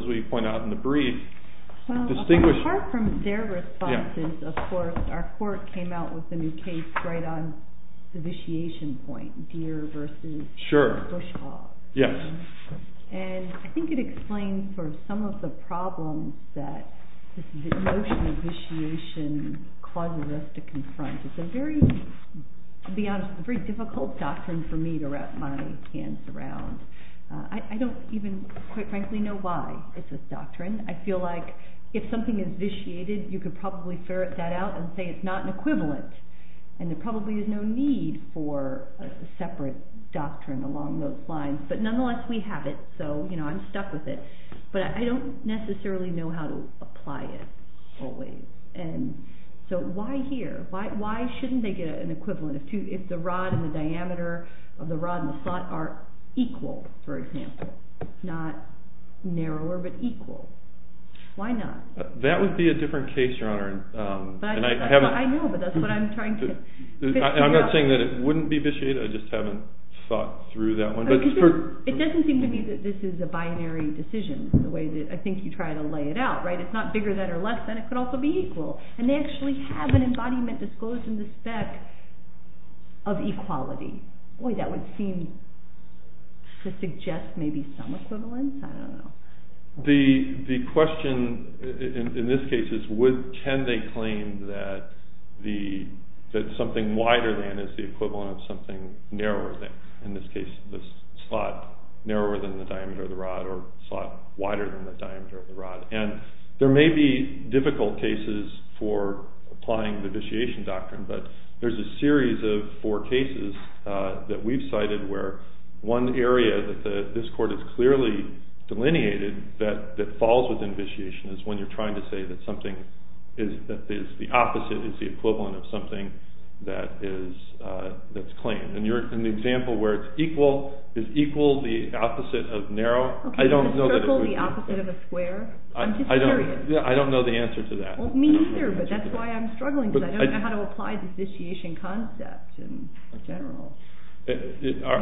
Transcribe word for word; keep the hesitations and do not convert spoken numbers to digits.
as we point out in the brief, well, distinguish... apart from their responses, yeah. of course, our court came out with a new case right on the vitiation point, Deere versus sure. Bush Hog. Yes. Um, and I think it explains sort of some of the problems that this notion of vitiation causes us to confront. It's a very, to be honest, a very difficult doctrine for me to wrap my hands around. Uh, I, I don't even, quite frankly, know why it's a doctrine. I feel like if something is vitiated, you could probably ferret that out and say it's not an equivalent. And there probably is no need for a separate doctrine along those lines. But nonetheless, we have it, so, you know, I'm stuck with it. But I don't necessarily know how to apply it always. And so why here? Why why shouldn't they get an equivalent? If, two, if the rod and the diameter of the rod and the slot are equal, for example, not narrower but equal, why not? Uh, that would be a different case, Your Honor. Um, but I, and I, that's I haven't. What I know, but that's what I'm trying to. The, I, I'm not saying that it wouldn't be vitiated. I just haven't thought through that one. But for, it doesn't seem to me that this is a binary decision, the way that I think you try to lay it out, right? It's not bigger than or less than. It could also be equal. And they actually have an embodiment disclosed in the spec of equality. Boy, that would seem to suggest maybe some equivalence. I don't know. The the question in, in this case is, would can they claim that the that something wider than is the equivalent of something narrower than? In this case, the slot narrower than the diameter of the rod, or slot wider than the diameter of the rod. And there may be difficult cases for applying the vitiation doctrine, but there's a series of four cases uh, that we've cited where one area that the, this court has clearly delineated that, that falls within vitiation is when you're trying to say that something is that is the opposite is the equivalent of something that is uh, that's claimed. And you're in the example where it's equal is equal the opposite of narrow. Okay, I don't is a know that it circle would the be, opposite of a square? I, I'm just I don't, curious. Yeah, I don't know the answer to that. Well, me neither, but that's why I'm struggling because But I don't I, know how to apply this vitiation concept in general. It, it, our,